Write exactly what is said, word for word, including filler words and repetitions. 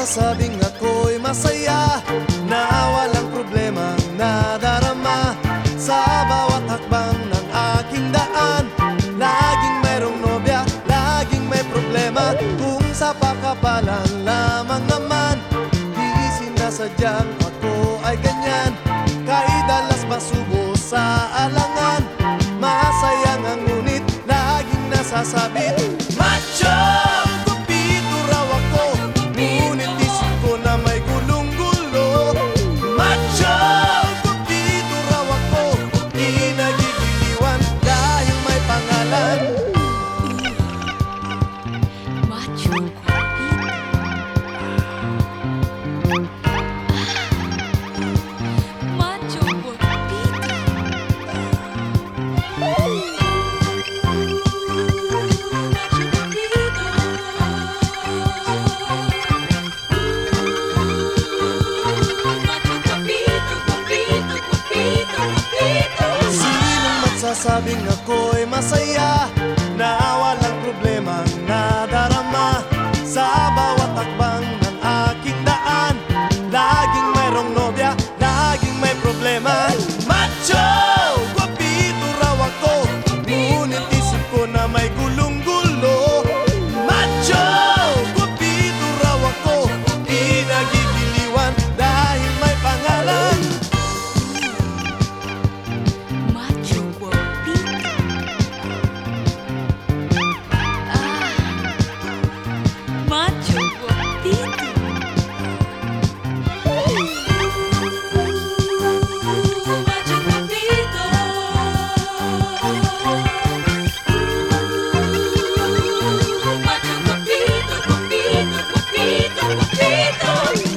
nagsasabing ako'y masaya, na walang problema nadarama. Sa bawat hakbang ng aking daan, laging mayroong nobya, laging may problema. Kung sa pakapalan lamang naman, di sinasadyang ako ay ganyan. Kay dalas masubo sa alangan, masaya nga ngunit laging nasasabit. Macho! Kupito raw ako, ngunit isip ko na may gulong-gulo. Macho! Kupito raw ako, di nagigiliwan dahil may pangalan. Macho Kupito. Macho Kupito. Sinong magsasabing ako'y masaya, na walang problema nadarama. Sa bawat hakbang ng aking daan, laging mayroong nobya, laging may problema. Macho! Guwapito raw ako, ngunit isip ko na may gulong-gulo. Macho! Guwapito raw ako, di nagigiliwan dahil may pangalan. Macho Kupito. Ah, Macho Kupito. Macho Kupito. Macho Kupito, Kupito, Kupito, Kupito.